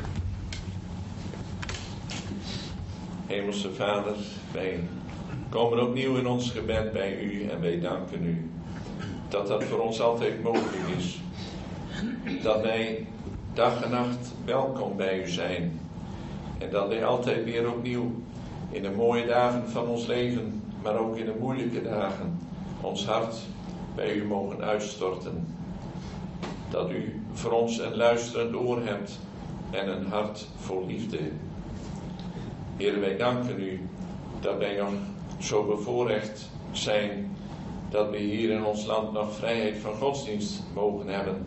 Hemelse Vader, wij komen opnieuw in ons gebed bij u en wij danken u dat dat voor ons altijd mogelijk is. Dat wij dag en nacht welkom bij u zijn. En dat wij altijd weer opnieuw in de mooie dagen van ons leven, maar ook in de moeilijke dagen, ons hart bij u mogen uitstorten. Dat u voor ons een luisterend oor hebt en een hart vol liefde. Heer, wij danken u dat wij nog zo bevoorrecht zijn dat we hier in ons land nog vrijheid van godsdienst mogen hebben.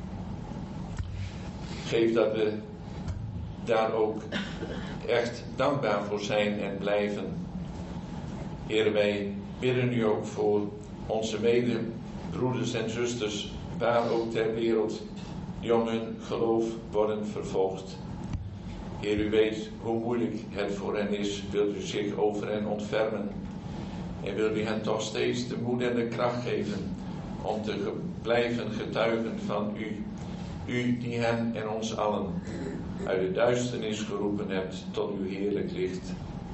Geef dat we daar ook echt dankbaar voor zijn en blijven. Heer, wij bidden u ook voor onze medebroeders en zusters, waar ook ter wereld, die om hun geloof worden vervolgd. Heer, u weet hoe moeilijk het voor hen is. Wilt u zich over hen ontfermen? En wilt u hen toch steeds de moed en de kracht geven om te ge- blijven getuigen van u. U die hen en ons allen uit de duisternis geroepen hebt tot uw heerlijk licht.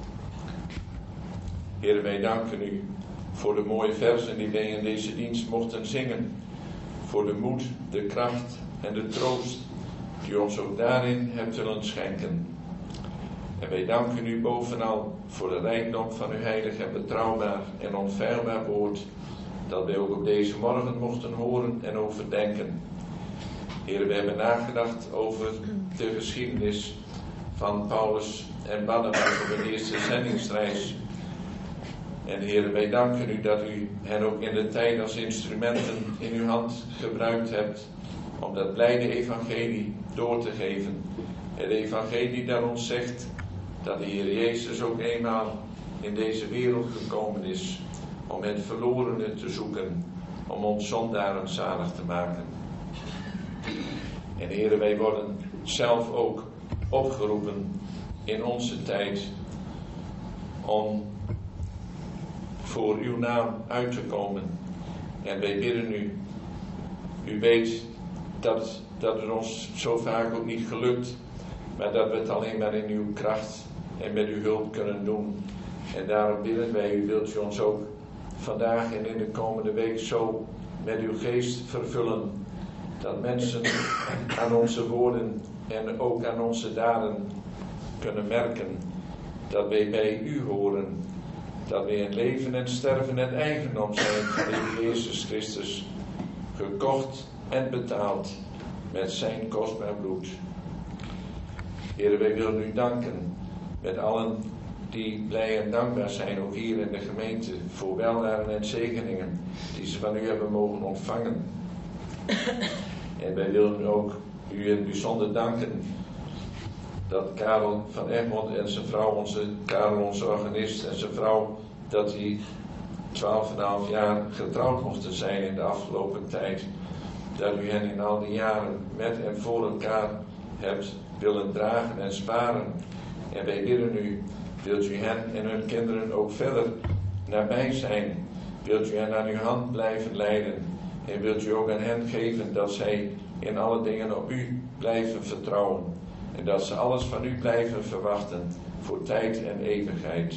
Heer, wij danken u voor de mooie versen die wij in deze dienst mochten zingen. Voor de moed, de kracht en de troost die u ons ook daarin hebt willen schenken. En wij danken u bovenal voor de rijkdom van uw heilig en betrouwbaar en onfeilbaar woord, dat wij ook op deze morgen mochten horen en overdenken. Heer, we hebben nagedacht over de geschiedenis van Paulus en Barnabas op hun eerste zendingsreis. En Heer, wij danken u dat u hen ook in de tijd als instrumenten in uw hand gebruikt hebt om dat blijde evangelie door te geven. Het evangelie dat ons zegt dat de Heer Jezus ook eenmaal in deze wereld gekomen is om het verlorene te zoeken, om ons zondaren zalig te maken. En Heer, wij worden zelf ook opgeroepen in onze tijd om voor uw naam uit te komen. En wij bidden u, u weet dat, dat het ons zo vaak ook niet gelukt, maar dat we het alleen maar in uw kracht en met uw hulp kunnen doen. En daarom bidden wij u, wilt u ons ook vandaag en in de komende week zo met uw geest vervullen, dat mensen aan onze woorden en ook aan onze daden kunnen merken dat wij bij u horen, dat wij in leven en sterven het eigendom zijn van de Jezus Christus, gekocht en betaald met zijn kostbaar bloed. Heer, wij willen u danken met allen die blij en dankbaar zijn, ook hier in de gemeente, voor weldaden en zegeningen die ze van u hebben mogen ontvangen. En wij willen ook u in het bijzonder danken dat Karel van Egmond en zijn vrouw, onze Karel, onze organist, en zijn vrouw, dat die twaalf en een half jaar getrouwd mochten zijn in de afgelopen tijd. Dat u hen in al die jaren met en voor elkaar hebt willen dragen en sparen. En wij bidden u, wilt u hen en hun kinderen ook verder nabij zijn. Wilt u hen aan uw hand blijven leiden. En wilt u ook aan hen geven dat zij in alle dingen op u blijven vertrouwen. En dat ze alles van u blijven verwachten voor tijd en eeuwigheid.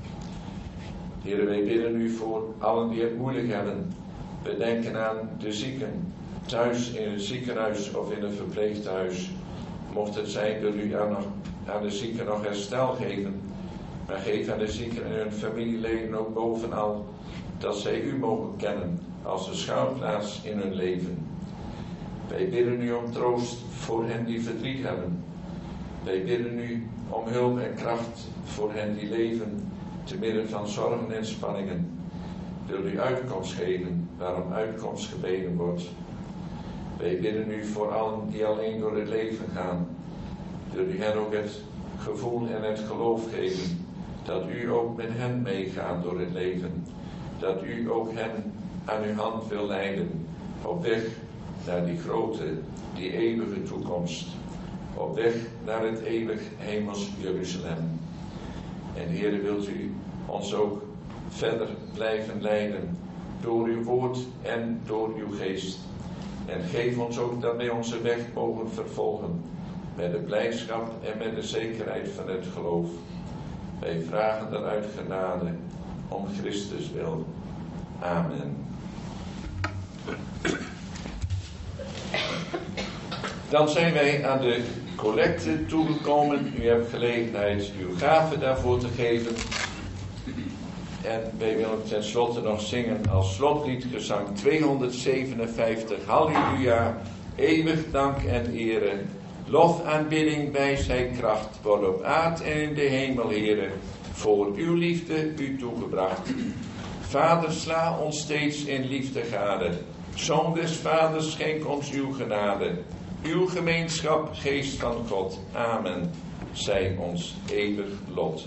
Heer, wij bidden u voor allen die het moeilijk hebben. We denken aan de zieken, thuis in het ziekenhuis of in een verpleeghuis. Mocht het zijn, wil u aan, nog, aan de zieken nog herstel geven. Maar geef aan de zieken en hun familieleden ook bovenal dat zij u mogen kennen als de schuilplaats in hun leven. Wij bidden u om troost voor hen die verdriet hebben. Wij bidden u om hulp en kracht voor hen die leven te midden van zorgen en spanningen. Wil u uitkomst geven waarom uitkomst gebeden wordt. Wij bidden u voor allen die alleen door het leven gaan. Wil u hen ook het gevoel en het geloof geven dat u ook met hen meegaat door het leven. Dat u ook hen aan uw hand wil leiden op weg naar die grote, die eeuwige toekomst. Op weg naar het eeuwig hemels Jeruzalem. En Heere, wilt u ons ook verder blijven leiden door uw woord en door uw geest. En geef ons ook dat wij onze weg mogen vervolgen met de blijdschap en met de zekerheid van het geloof. Wij vragen dan uit genade om Christus wil. Amen. Dan zijn wij aan de collecte toegekomen. U hebt gelegenheid uw gaven daarvoor te geven. En wij willen tenslotte nog zingen als slotlied gezang tweehonderdzevenenvijftig. Halleluja, eeuwig dank en ere. Lof, aanbidding, wijsheid, kracht, wordt op aard en in de hemel, Heere, voor uw liefde u toegebracht. Vader, sla ons steeds in liefde gade. Zoon des Vaders, schenk ons uw genade. Uw gemeenschap, geest van God. Amen. Zij ons eeuwig lot.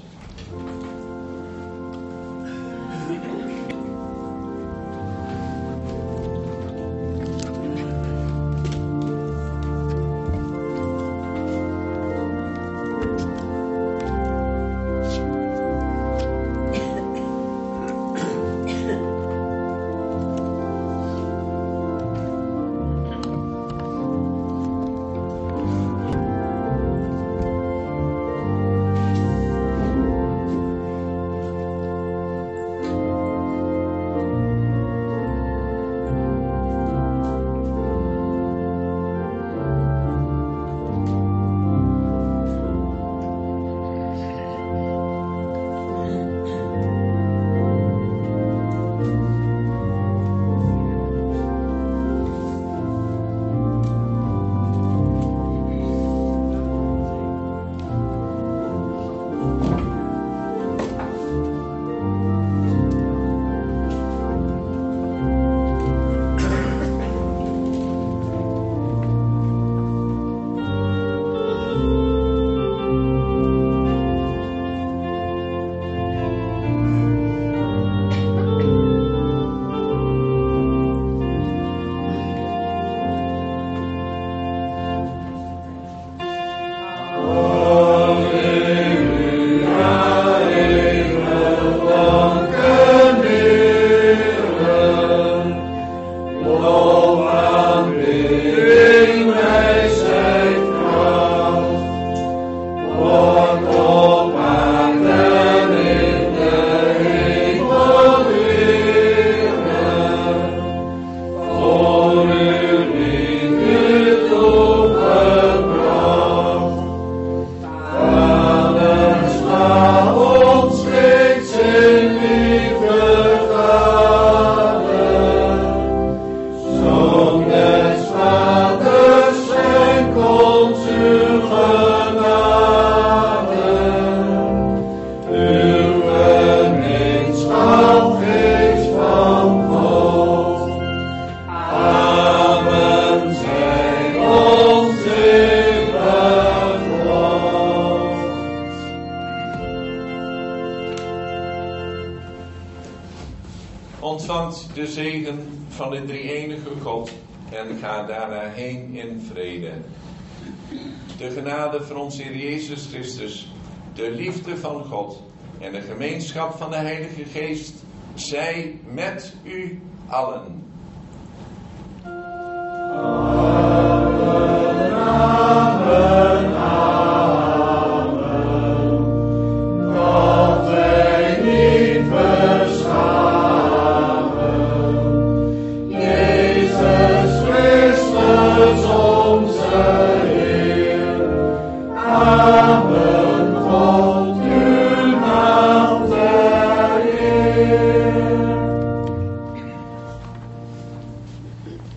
Ontvangt de zegen van de drie-enige God en ga daarna heen in vrede. De genade van onze Heer Jezus Christus, de liefde van God en de gemeenschap van de Heilige Geest zij met u allen. Dat wij niet